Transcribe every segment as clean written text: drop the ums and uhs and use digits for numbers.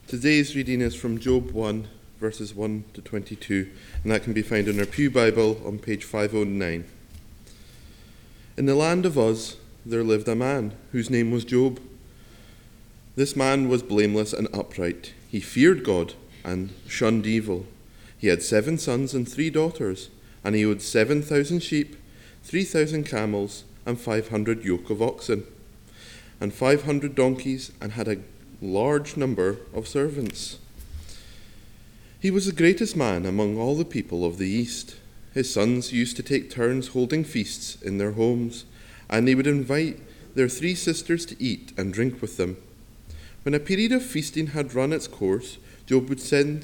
Today's reading is from Job 1, verses 1 to 22, and that can be found in our Pew Bible on page 509. In the land of Uz there lived a man whose name was Job. This man was blameless and upright. He feared God and shunned evil. He had 7 sons and 3 daughters, and he owned 7,000 sheep, 3,000 camels, and 500 yoke of oxen, and 500 donkeys, and had a large number of servants. He was the greatest man among all the people of the East. His sons used to take turns holding feasts in their homes, and they would invite their 3 sisters to eat and drink with them. When a period of feasting had run its course, Job would send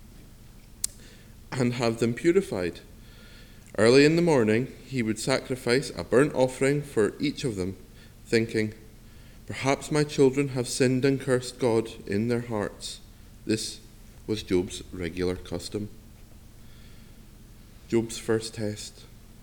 and have them purified. Early in the morning, he would sacrifice a burnt offering for each of them, thinking, "Perhaps my children have sinned and cursed God in their hearts." This was Job's regular custom. Job's first test.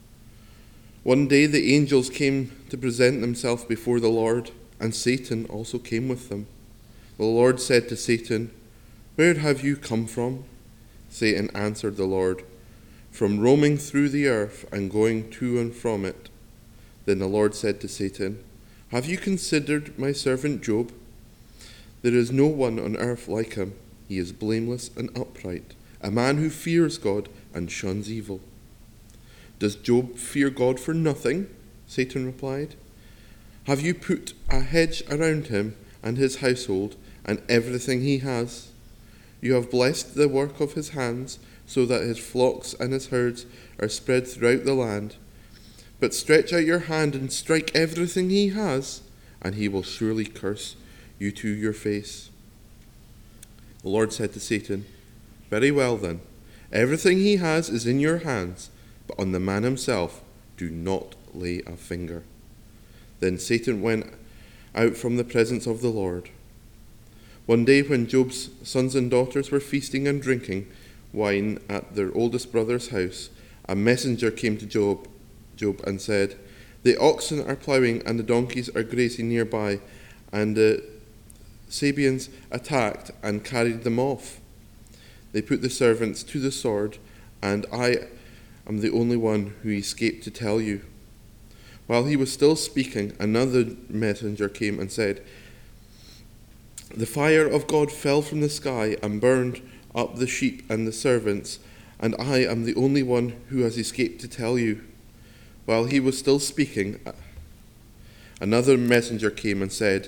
One day the angels came to present themselves before the Lord, and Satan also came with them. The Lord said to Satan, "Where have you come from?" Satan answered the Lord, "From roaming through the earth and going to and from it." Then the Lord said to Satan, "Have you considered my servant Job? There is no one on earth like him. He is blameless and upright, a man who fears God and shuns evil." "Does Job fear God for nothing?" Satan replied. "Have you put a hedge around him and his household and everything he has? You have blessed the work of his hands, so that his flocks and his herds are spread throughout the land. But stretch out your hand and strike everything he has, and he will surely curse you to your face." The Lord said to Satan, "Very well then, everything he has is in your hands, but on the man himself do not lay a finger." Then Satan went out from the presence of the Lord. One day when Job's sons and daughters were feasting and drinking wine at their oldest brother's house, a messenger came to Job and said, "The oxen are ploughing and the donkeys are grazing nearby, and the Sabeans attacked and carried them off. They put the servants to the sword, and I am the only one who escaped to tell you." While he was still speaking, another messenger came and said, "The fire of God fell from the sky and burned up the sheep and the servants, and I am the only one who has escaped to tell you." While he was still speaking, another messenger came and said,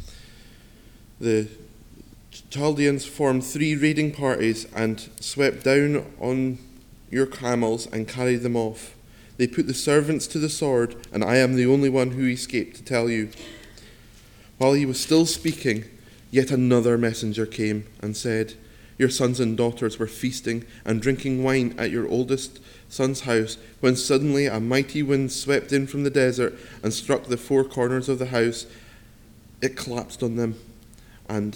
"The Chaldeans formed 3 raiding parties and swept down on your camels and carried them off. They put the servants to the sword, and I am the only one who escaped to tell you." While he was still speaking, yet another messenger came and said, "Your sons and daughters were feasting and drinking wine at your oldest son's house, when suddenly a mighty wind swept in from the desert and struck the 4 corners of the house. It collapsed on them, and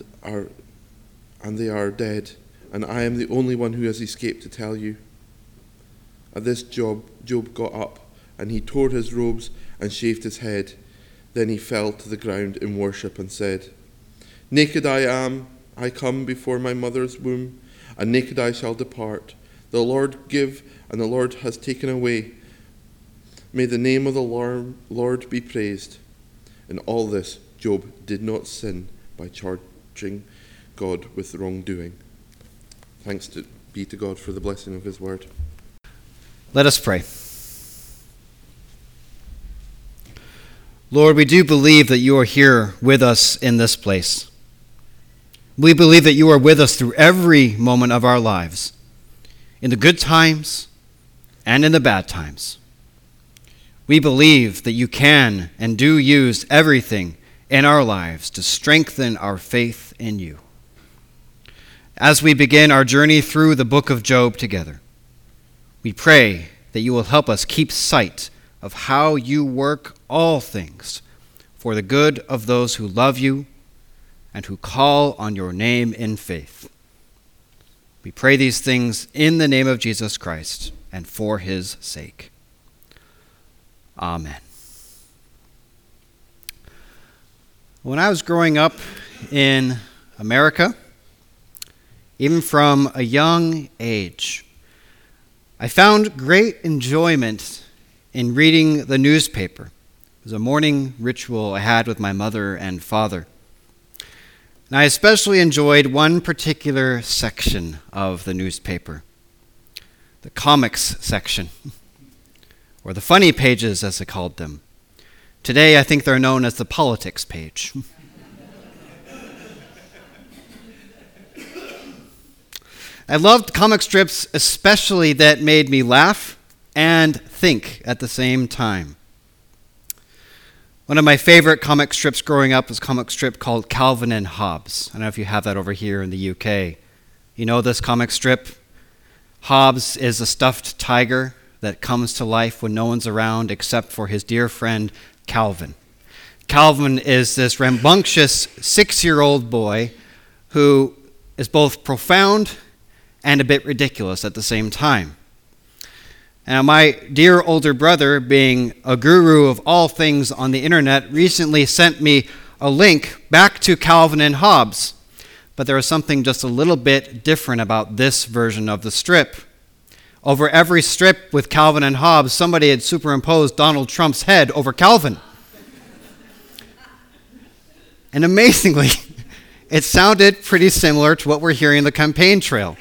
they are dead, and I am the only one who has escaped to tell you." At this Job got up, and he tore his robes and shaved his head. Then he fell to the ground in worship and said, "Naked I come before my mother's womb, and naked I shall depart. The Lord give, and the Lord has taken away. May the name of the Lord be praised." In all this, Job did not sin by charging God with wrongdoing. Thanks be to God for the blessing of his word. Let us pray. Lord, we do believe that you are here with us in this place. We believe that you are with us through every moment of our lives, in the good times and in the bad times. We believe that you can and do use everything in our lives to strengthen our faith in you. As we begin our journey through the book of Job together, we pray that you will help us keep sight of how you work all things for the good of those who love you and who call on your name in faith. We pray these things in the name of Jesus Christ and for his sake. Amen. When I was growing up in America, even from a young age. I found great enjoyment in reading the newspaper. It was a morning ritual I had with my mother and father. And I especially enjoyed one particular section of the newspaper, the comics section, or the funny pages as they called them. Today, I think they're known as the politics page. I loved comic strips, especially that made me laugh and think at the same time. One of my favorite comic strips growing up was a comic strip called Calvin and Hobbes. I don't know if you have that over here in the UK. You know this comic strip? Hobbes is a stuffed tiger that comes to life when no one's around except for his dear friend Calvin. Calvin is this rambunctious 6-year-old boy who is both profound and a bit ridiculous at the same time. Now, my dear older brother, being a guru of all things on the internet, recently sent me a link back to Calvin and Hobbes, but there was something just a little bit different about this version of the strip. Over every strip with Calvin and Hobbes, somebody had superimposed Donald Trump's head over Calvin. And amazingly, it sounded pretty similar to what we're hearing in the campaign trail.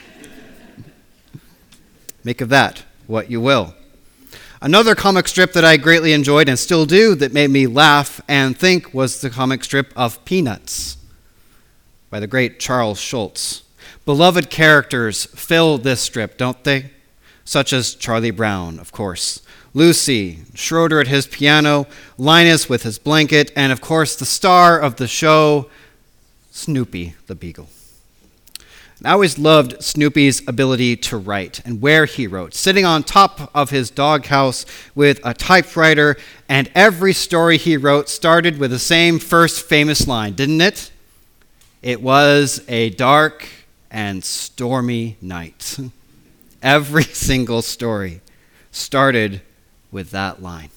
Make of that what you will. Another comic strip that I greatly enjoyed and still do that made me laugh and think was the comic strip of Peanuts by the great Charles Schulz. Beloved characters fill this strip, don't they? Such as Charlie Brown, of course, Lucy, Schroeder at his piano, Linus with his blanket, and of course the star of the show, Snoopy the Beagle. I always loved Snoopy's ability to write and where he wrote, sitting on top of his doghouse with a typewriter, and every story he wrote started with the same first famous line, didn't it? It was a dark and stormy night. Every single story started with that line.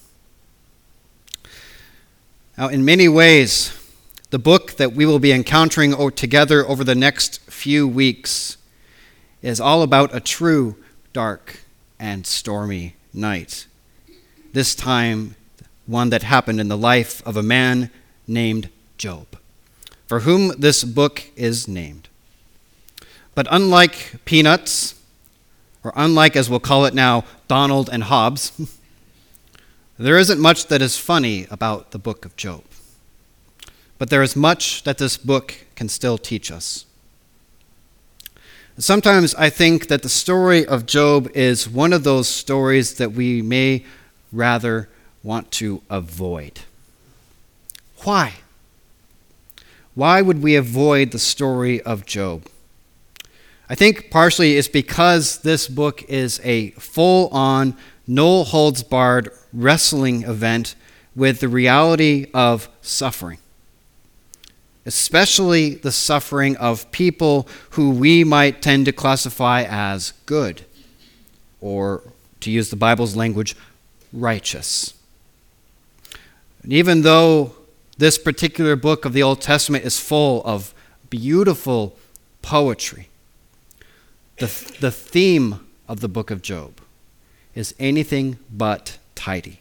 Now, in many ways, the book that we will be encountering together over the next few weeks is all about a true dark and stormy night. This time, one that happened in the life of a man named Job, for whom this book is named. But unlike Peanuts, or unlike, as we'll call it now, Donald and Hobbes, there isn't much that is funny about the book of Job. But there is much that this book can still teach us. Sometimes I think that the story of Job is one of those stories that we may rather want to avoid. Why? Why would we avoid the story of Job? I think partially it's because this book is a full-on, no-holds-barred wrestling event with the reality of suffering, especially the suffering of people who we might tend to classify as good, or, to use the Bible's language, righteous. And even though this particular book of the Old Testament is full of beautiful poetry, the theme of the book of Job is anything but tidy.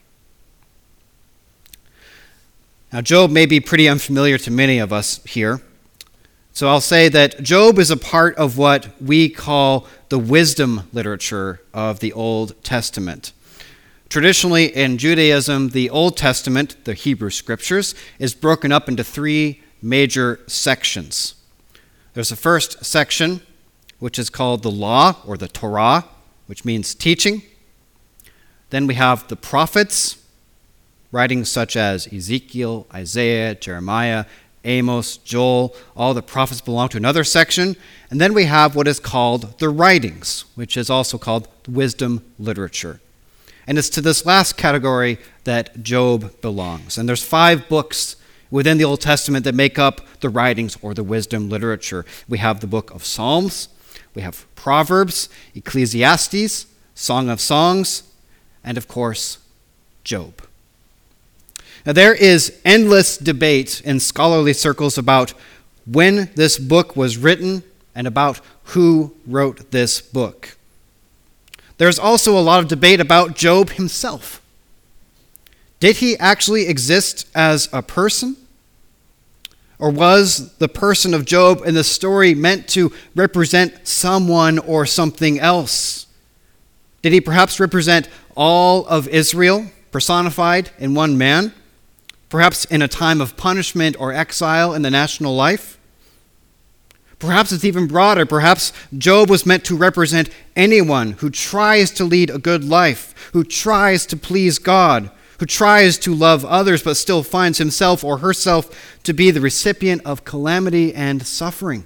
Now, Job may be pretty unfamiliar to many of us here, so I'll say that Job is a part of what we call the wisdom literature of the Old Testament. Traditionally, in Judaism, the Old Testament, the Hebrew Scriptures, is broken up into 3 major sections. There's the first section, which is called the Law, or the Torah, which means teaching. Then we have the prophets, writings such as Ezekiel, Isaiah, Jeremiah, Amos, Joel. All the prophets belong to another section. And then we have what is called the writings, which is also called wisdom literature. And it's to this last category that Job belongs. And there's 5 books within the Old Testament that make up the writings or the wisdom literature. We have the book of Psalms, we have Proverbs, Ecclesiastes, Song of Songs, and of course, Job. Now, there is endless debate in scholarly circles about when this book was written and about who wrote this book. There's also a lot of debate about Job himself. Did he actually exist as a person? Or was the person of Job in the story meant to represent someone or something else? Did he perhaps represent all of Israel, personified in one man? Perhaps in a time of punishment or exile in the national life? Perhaps it's even broader. Perhaps Job was meant to represent anyone who tries to lead a good life, who tries to please God, who tries to love others but still finds himself or herself to be the recipient of calamity and suffering.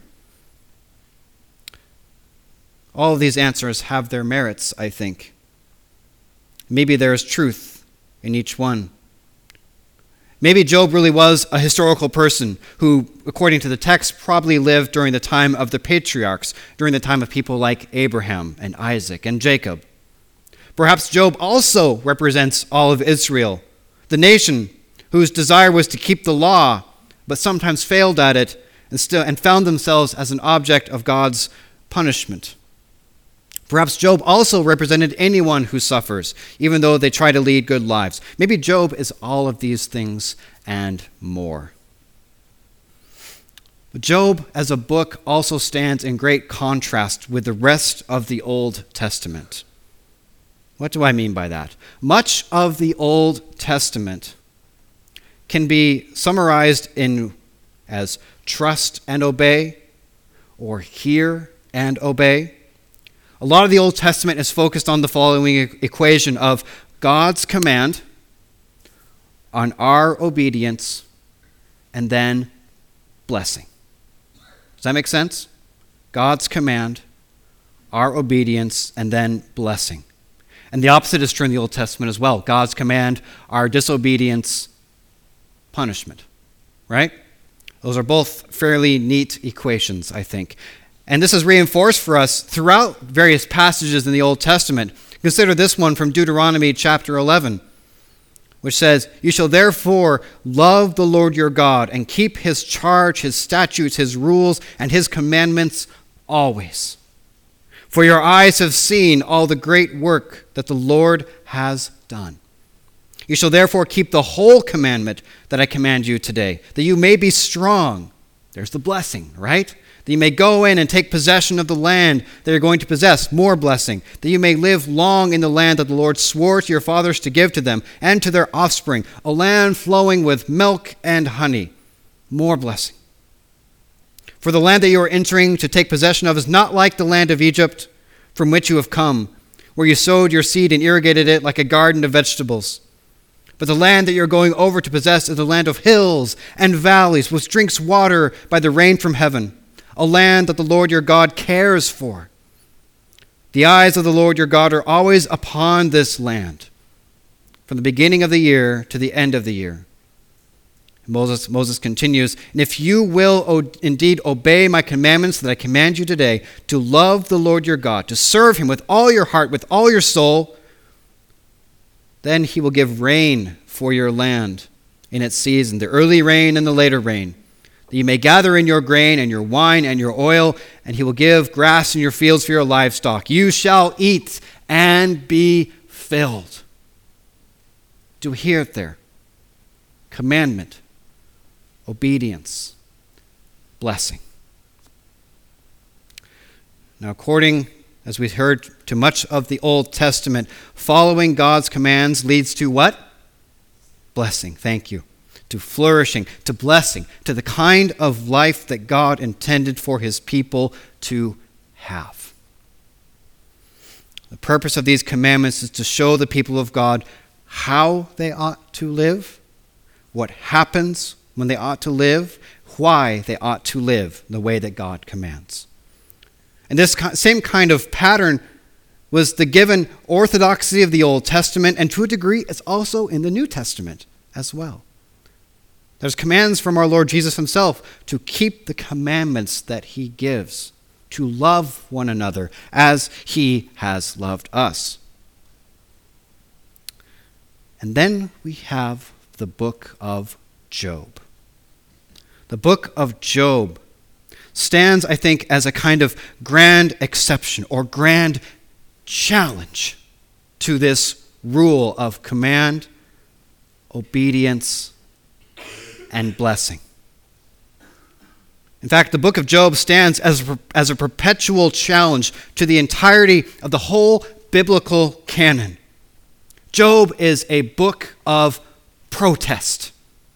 All of these answers have their merits, I think. Maybe there is truth in each one. Maybe Job really was a historical person who, according to the text, probably lived during the time of the patriarchs, during the time of people like Abraham and Isaac and Jacob. Perhaps Job also represents all of Israel, the nation whose desire was to keep the law, but sometimes failed at it and found themselves as an object of God's punishment. Perhaps Job also represented anyone who suffers, even though they try to lead good lives. Maybe Job is all of these things and more. But Job as a book also stands in great contrast with the rest of the Old Testament. What do I mean by that? Much of the Old Testament can be summarized as trust and obey, or hear and obey. A lot of the Old Testament is focused on the following equation of God's command, on our obedience, and then blessing. Does that make sense? God's command, our obedience, and then blessing. And the opposite is true in the Old Testament as well. God's command, our disobedience, punishment. Right? Those are both fairly neat equations, I think. And this is reinforced for us throughout various passages in the Old Testament. Consider this one from Deuteronomy chapter 11, which says, "You shall therefore love the Lord your God and keep his charge, his statutes, his rules, and his commandments always. For your eyes have seen all the great work that the Lord has done. You shall therefore keep the whole commandment that I command you today, that you may be strong." There's the blessing, right? That you may go in and take possession of the land that you're going to possess, more blessing. That you may live long in the land that the Lord swore to your fathers to give to them and to their offspring, a land flowing with milk and honey, more blessing. For the land that you are entering to take possession of is not like the land of Egypt from which you have come, where you sowed your seed and irrigated it like a garden of vegetables. But the land that you're going over to possess is a land of hills and valleys, which drinks water by the rain from heaven, a land that the Lord your God cares for. The eyes of the Lord your God are always upon this land, from the beginning of the year to the end of the year. Moses continues, "And if you will indeed obey my commandments that I command you today, to love the Lord your God, to serve him with all your heart, with all your soul, then he will give rain for your land in its season, the early rain and the later rain, that you may gather in your grain and your wine and your oil, and he will give grass in your fields for your livestock. You shall eat and be filled." Do we hear it there? Commandment, obedience, blessing. Now, according, as we heard, to much of the Old Testament, following God's commands leads to what? Blessing. Thank you. To flourishing, to blessing, to the kind of life that God intended for his people to have. The purpose of these commandments is to show the people of God how they ought to live, what happens when they ought to live, why they ought to live the way that God commands. And this same kind of pattern was the given orthodoxy of the Old Testament, and to a degree it's also in the New Testament as well. There's commands from our Lord Jesus himself to keep the commandments that he gives, to love one another as he has loved us. And then we have the book of Job. The book of Job stands, I think, as a kind of grand exception or grand challenge to this rule of command, obedience, and blessing. In fact, the book of Job stands as a perpetual challenge to the entirety of the whole biblical canon. Job is a book of protest.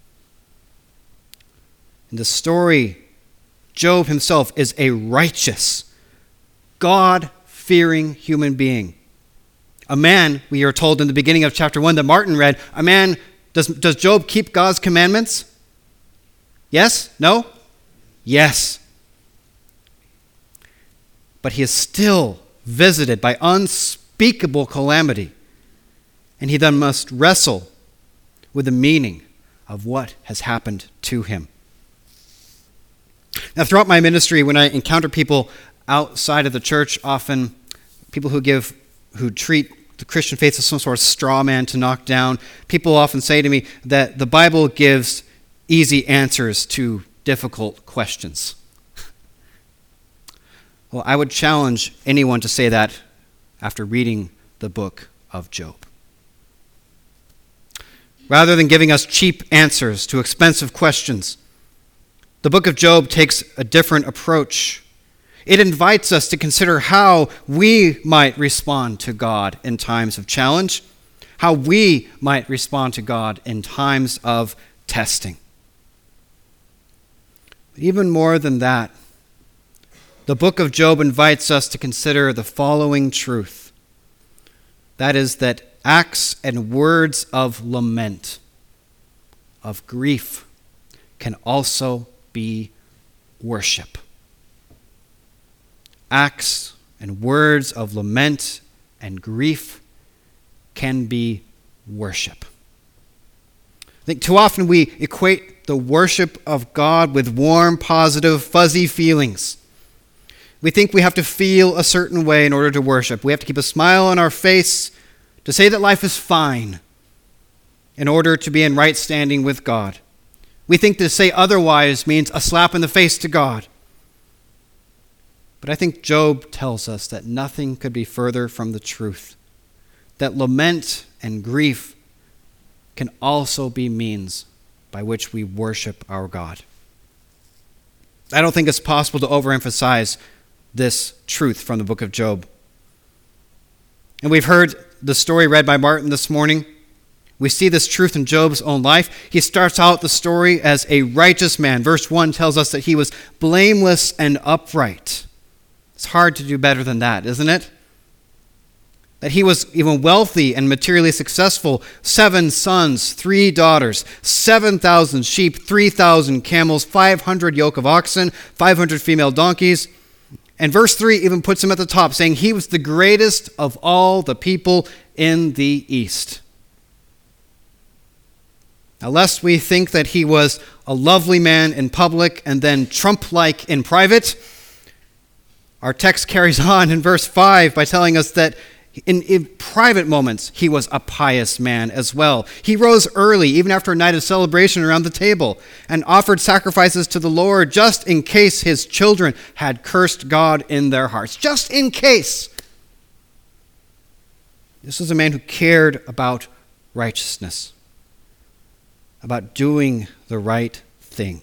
In the story, Job himself is a righteous, God-fearing human being. A man, we are told in the beginning of chapter 1 that Martin read, a man, does Job keep God's commandments? Yes? No? Yes. But he is still visited by unspeakable calamity, and he then must wrestle with the meaning of what has happened to him. Now, throughout my ministry, when I encounter people outside of the church, often people who treat the Christian faith as some sort of straw man to knock down, people often say to me that the Bible gives easy answers to difficult questions. Well, I would challenge anyone to say that after reading the book of Job. Rather than giving us cheap answers to expensive questions, the book of Job takes a different approach. It invites us to consider how we might respond to God in times of challenge, how we might respond to God in times of testing. But even more than that, the book of Job invites us to consider the following truth. That is that acts and words of lament, of grief, can also be worship. Acts and words of lament and grief can be worship. I think too often we equate the worship of God with warm, positive, fuzzy feelings. We think we have to feel a certain way in order to worship. We have to keep a smile on our face to say that life is fine in order to be in right standing with God. We think to say otherwise means a slap in the face to God. But I think Job tells us that nothing could be further from the truth, that lament and grief can also be means by which we worship our God. I don't think it's possible to overemphasize this truth from the book of Job. And we've heard the story read by Martin this morning. We see this truth in Job's own life. He starts out the story as a righteous man. Verse 1 tells us that he was blameless and upright. It's hard to do better than that, isn't it? That he was even wealthy and materially successful. 7 sons, 3 daughters, 7,000 sheep, 3,000 camels, 500 yoke of oxen, 500 female donkeys. And verse 3 even puts him at the top, saying he was the greatest of all the people in the East. Now, lest we think that he was a lovely man in public and then Trump-like in private, our text carries on in verse 5 by telling us that in private moments, he was a pious man as well. He rose early, even after a night of celebration around the table, and offered sacrifices to the Lord just in case his children had cursed God in their hearts. Just in case. This was a man who cared about righteousness, about doing the right thing.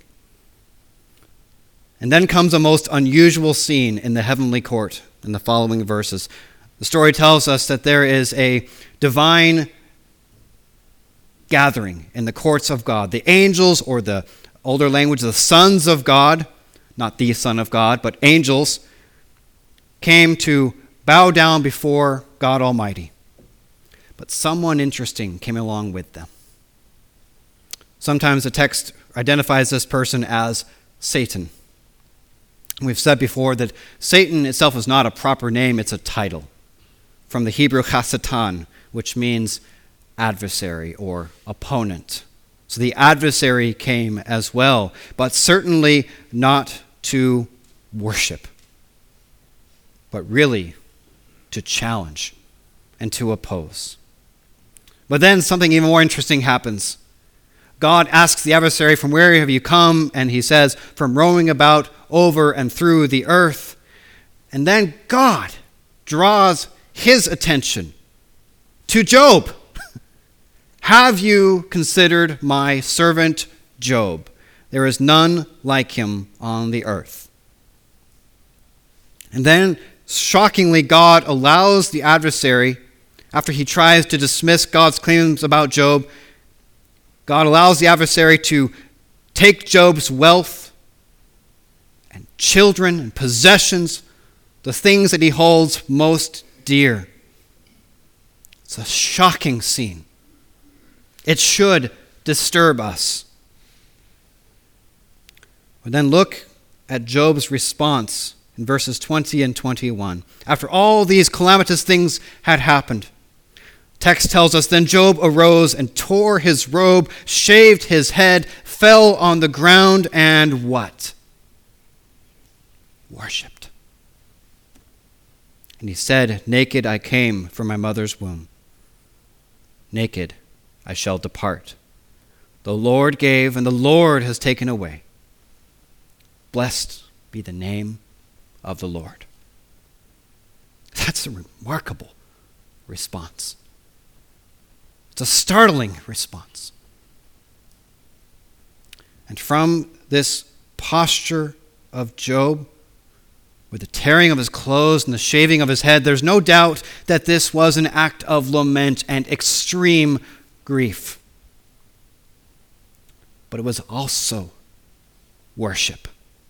And then comes a most unusual scene in the heavenly court in the following verses. The story tells us that there is a divine gathering in the courts of God. The angels, or the older language, the sons of God, not the Son of God, but angels, came to bow down before God Almighty. But someone interesting came along with them. Sometimes the text identifies this person as Satan. We've said before that Satan itself is not a proper name, it's a title. From the Hebrew chasatan, which means adversary or opponent. So the adversary came as well, but certainly not to worship, but really to challenge and to oppose. But then something even more interesting happens. God asks the adversary, "From where have you come?" And he says, "From roaming about over and through the earth." And then God draws his attention to Job. "Have you considered my servant Job? There is none like him on the earth." And then, shockingly, God allows the adversary, after he tries to dismiss God's claims about Job, God allows the adversary to take Job's wealth and children and possessions, the things that he holds most dear. It's a shocking scene. It should disturb us. But then look at Job's response in verses 20 and 21. After all these calamitous things had happened, text tells us, "Then Job arose and tore his robe, shaved his head, fell on the ground, and" what? Worshipped. And he said, "Naked I came from my mother's womb. Naked I shall depart. The Lord gave, and the Lord has taken away. Blessed be the name of the Lord." That's a remarkable response. It's a startling response. And from this posture of Job, with the tearing of his clothes and the shaving of his head, there's no doubt that this was an act of lament and extreme grief. But it was also worship.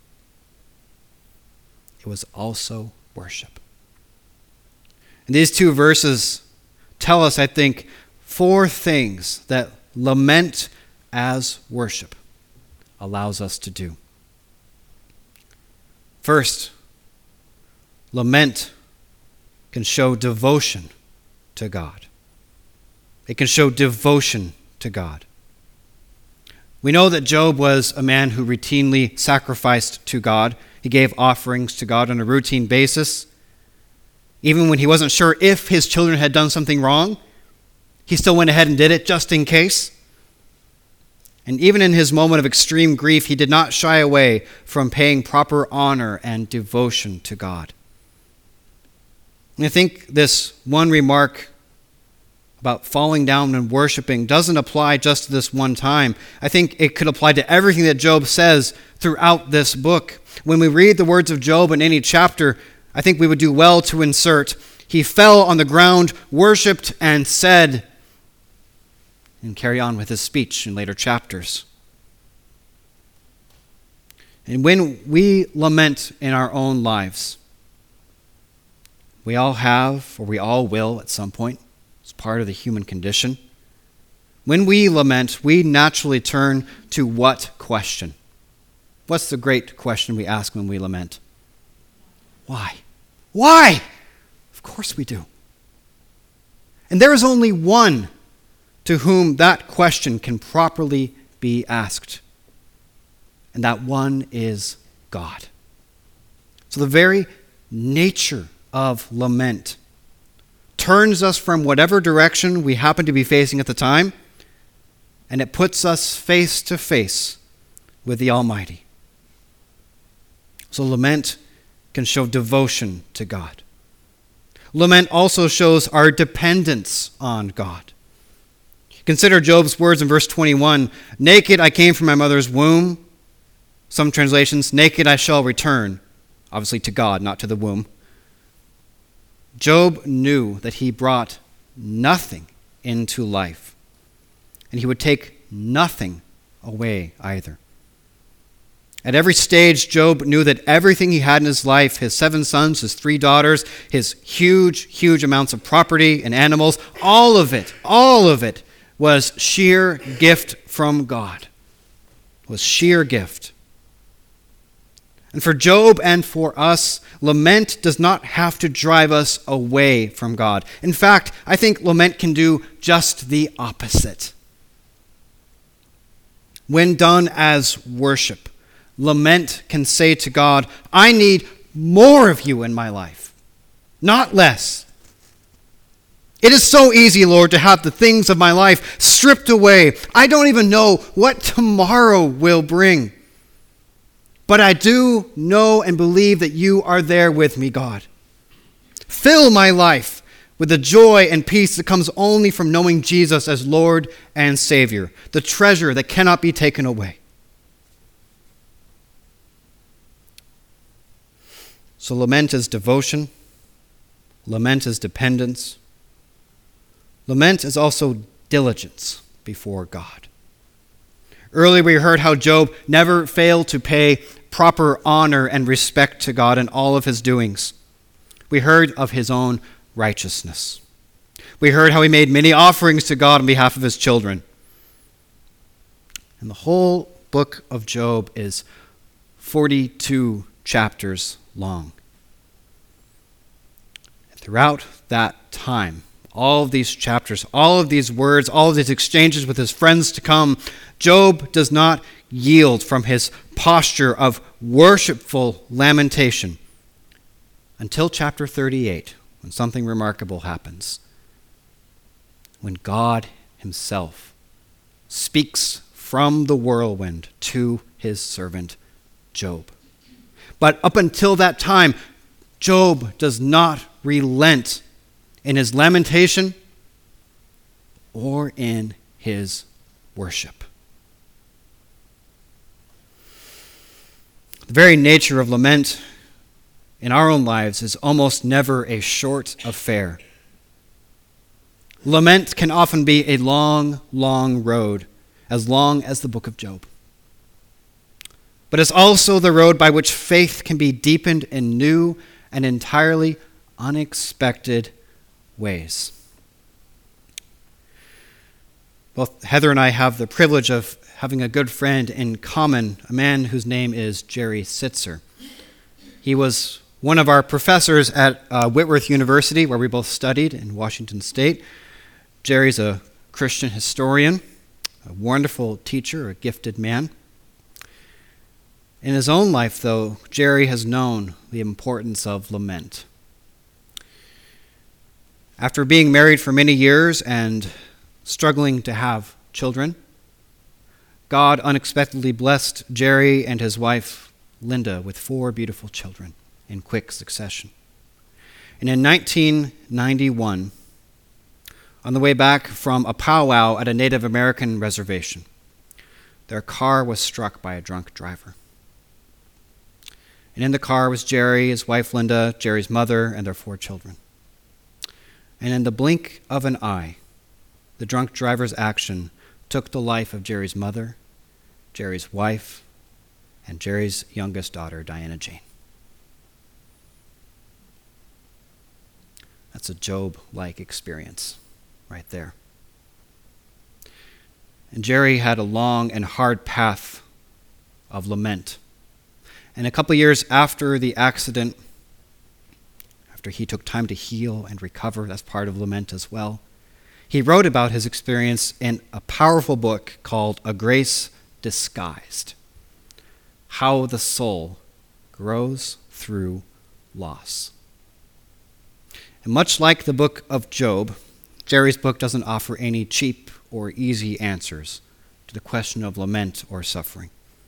It was also worship. And these two verses tell us, I think, four things that lament as worship allows us to do. First, lament can show devotion to God. It can show devotion to God. We know that Job was a man who routinely sacrificed to God. He gave offerings to God on a routine basis. Even when he wasn't sure if his children had done something wrong, he still went ahead and did it just in case. And even in his moment of extreme grief, he did not shy away from paying proper honor and devotion to God. And I think this one remark about falling down and worshiping doesn't apply just to this one time. I think it could apply to everything that Job says throughout this book. When we read the words of Job in any chapter, I think we would do well to insert, "He fell on the ground, worshipped, and said," and carry on with his speech in later chapters. And when we lament in our own lives, we all have, or we all will at some point, it's part of the human condition. When we lament, we naturally turn to what question? What's the great question we ask when we lament? Why? Why? Of course we do. And there is only one to whom that question can properly be asked. And that one is God. So the very nature of lament turns us from whatever direction we happen to be facing at the time, and it puts us face to face with the Almighty. So lament can show devotion to God. Lament also shows our dependence on God. Consider Job's words in verse 21, "Naked I came from my mother's womb." Some translations, "Naked I shall return." Obviously to God, not to the womb. Job knew that he brought nothing into life, and he would take nothing away either. At every stage, Job knew that everything he had in his life, his 7 sons, his 3 daughters, his huge amounts of property and animals, all of it was sheer gift from God. It was sheer gift. And for Job and for us, lament does not have to drive us away from God. In fact, I think lament can do just the opposite. When done as worship, lament can say to God, "I need more of you in my life, not less." It is so easy, Lord, to have the things of my life stripped away. I don't even know what tomorrow will bring. But I do know and believe that you are there with me, God. Fill my life with the joy and peace that comes only from knowing Jesus as Lord and Savior, the treasure that cannot be taken away. So lament is devotion. Lament is dependence. Lament is also diligence before God. Earlier we heard how Job never failed to pay proper honor and respect to God in all of his doings. We heard of his own righteousness. We heard how he made many offerings to God on behalf of his children. And the whole book of Job is 42 chapters long. And throughout that time, all of these chapters, all of these words, all of these exchanges with his friends to come, Job does not yield from his posture of worshipful lamentation until chapter 38, when something remarkable happens. When God himself speaks from the whirlwind to his servant Job. But up until that time, Job does not relent in his lamentation or in his worship. The very nature of lament in our own lives is almost never a short affair. Lament can often be a long, long road, as long as the book of Job. But it's also the road by which faith can be deepened in new and entirely unexpected ways. Both Heather and I have the privilege of having a good friend in common, a man whose name is Jerry Sitzer. He was one of our professors at Whitworth University, where we both studied in Washington State. Jerry's a Christian historian, a wonderful teacher, a gifted man. In his own life, though, Jerry has known the importance of lament. After being married for many years and struggling to have children, God unexpectedly blessed Jerry and his wife, Linda, with 4 beautiful children in quick succession. And in 1991, on the way back from a powwow at a Native American reservation, their car was struck by a drunk driver. And in the car was Jerry, his wife Linda, Jerry's mother, and their 4 children. And in the blink of an eye, the drunk driver's action took the life of Jerry's mother, Jerry's wife, and Jerry's youngest daughter, Diana Jane. That's a Job-like experience right there. And Jerry had a long and hard path of lament. And a couple years after the accident, after he took time to heal and recover, that's part of lament as well, he wrote about his experience in a powerful book called A Grace Disguised: How the Soul Grows Through Loss. And much like the book of Job, Jerry's book doesn't offer any cheap or easy answers to the question of lament or suffering.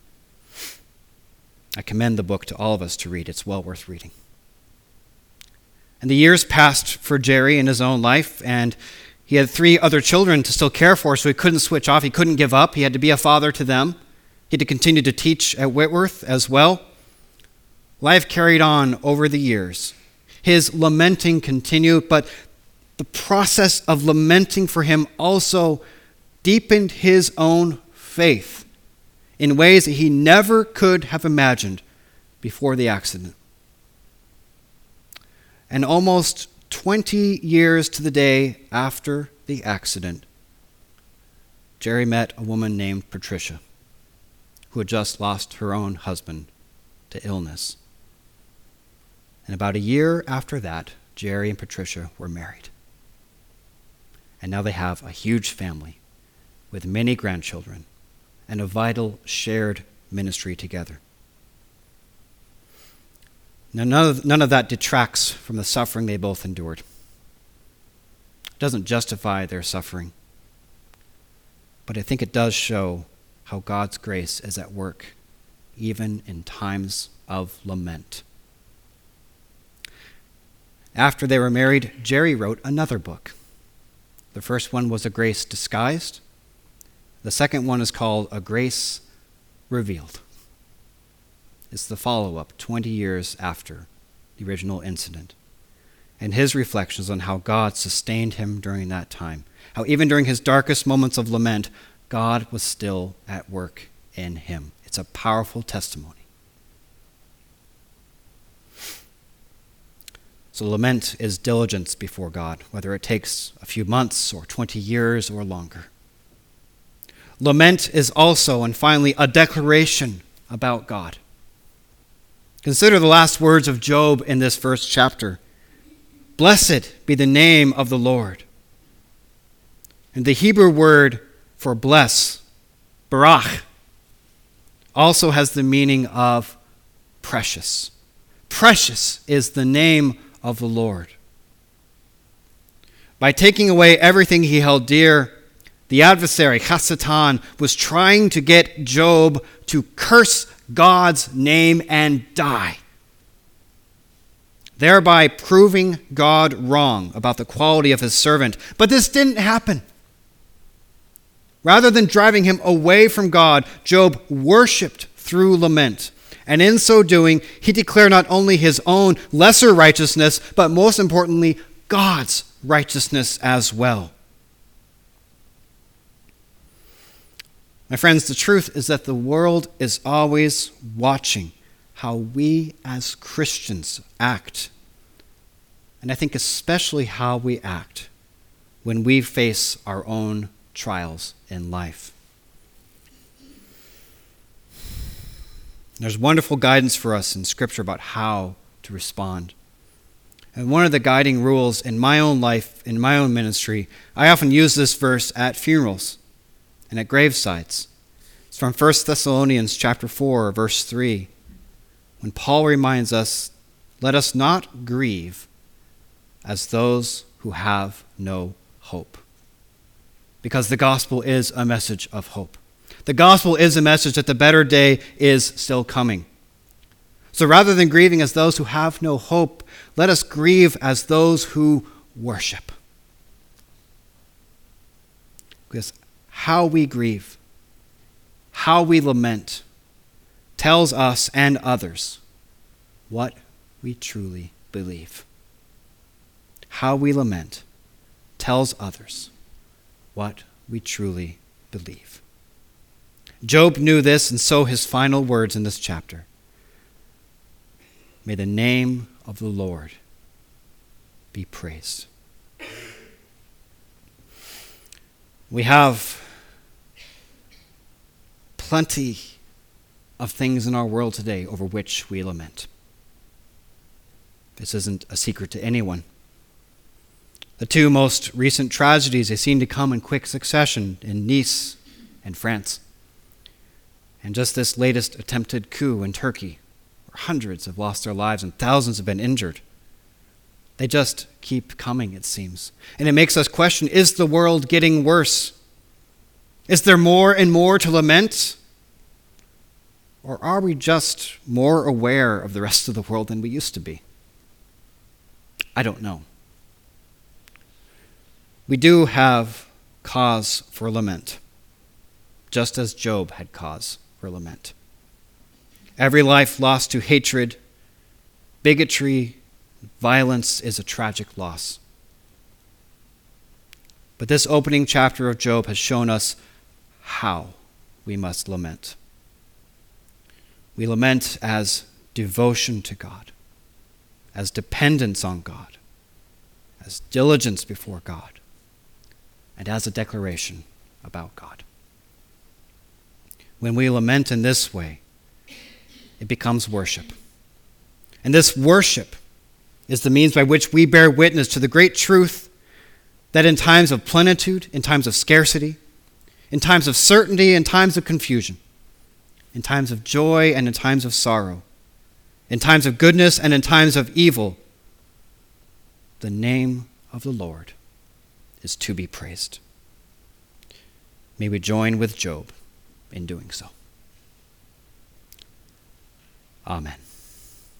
I commend the book to all of us to read. It's well worth reading. And the years passed for Jerry in his own life, and he had 3 other children to still care for, so he couldn't switch off. He couldn't give up. He had to be a father to them. He had to continue to teach at Whitworth as well. Life carried on over the years. His lamenting continued, but the process of lamenting for him also deepened his own faith in ways that he never could have imagined before the accident. And almost 20 years to the day after the accident, Jerry met a woman named Patricia, who had just lost her own husband to illness. And about a year after that, Jerry and Patricia were married. And now they have a huge family with many grandchildren and a vital shared ministry together. Now, none of that detracts from the suffering they both endured. It doesn't justify their suffering. But I think it does show how God's grace is at work, even in times of lament. After they were married, Jerry wrote another book. The first one was A Grace Disguised. The second one is called A Grace Revealed. It's the follow-up 20 years after the original incident, and his reflections on how God sustained him during that time, how even during his darkest moments of lament, God was still at work in him. It's a powerful testimony. So lament is diligence before God, whether it takes a few months or 20 years or longer. Lament is also, and finally, a declaration about God. Consider the last words of Job in this first chapter. Blessed be the name of the Lord. And the Hebrew word for bless, barach, also has the meaning of precious. Precious is the name of the Lord. By taking away everything he held dear, the adversary, Satan, was trying to get Job to curse God's name and die, thereby proving God wrong about the quality of his servant. But this didn't happen. Rather than driving him away from God, Job worshiped through lament. And in so doing, he declared not only his own lesser righteousness, but most importantly, God's righteousness as well. My friends, the truth is that the world is always watching how we as Christians act. And I think especially how we act when we face our own trials in life. There's wonderful guidance for us in Scripture about how to respond. And one of the guiding rules in my own life, in my own ministry, I often use this verse at funerals and at gravesides. It's from 1 Thessalonians chapter 4, verse 3, when Paul reminds us, let us not grieve as those who have no hope. Because the gospel is a message of hope. The gospel is a message that the better day is still coming. So rather than grieving as those who have no hope, let us grieve as those who worship. Because how we grieve, how we lament, tells us and others what we truly believe. How we lament tells others what we truly believe. Job knew this, and so his final words in this chapter. May the name of the Lord be praised. We have plenty of things in our world today over which we lament. This isn't a secret to anyone. The two most recent tragedies, they seem to come in quick succession in Nice and France. And just this latest attempted coup in Turkey, where hundreds have lost their lives and thousands have been injured. They just keep coming, it seems. And it makes us question, is the world getting worse? Is there more and more to lament? Or are we just more aware of the rest of the world than we used to be? I don't know. We do have cause for lament, just as Job had cause for lament. Every life lost to hatred, bigotry, violence is a tragic loss. But this opening chapter of Job has shown us how we must lament. We lament as devotion to God, as dependence on God, as diligence before God, and as a declaration about God. When we lament in this way, it becomes worship. And this worship is the means by which we bear witness to the great truth that in times of plenitude, in times of scarcity, in times of certainty, in times of confusion, in times of joy and in times of sorrow, in times of goodness and in times of evil, the name of the Lord is to be praised. May we join with Job in doing so. Amen.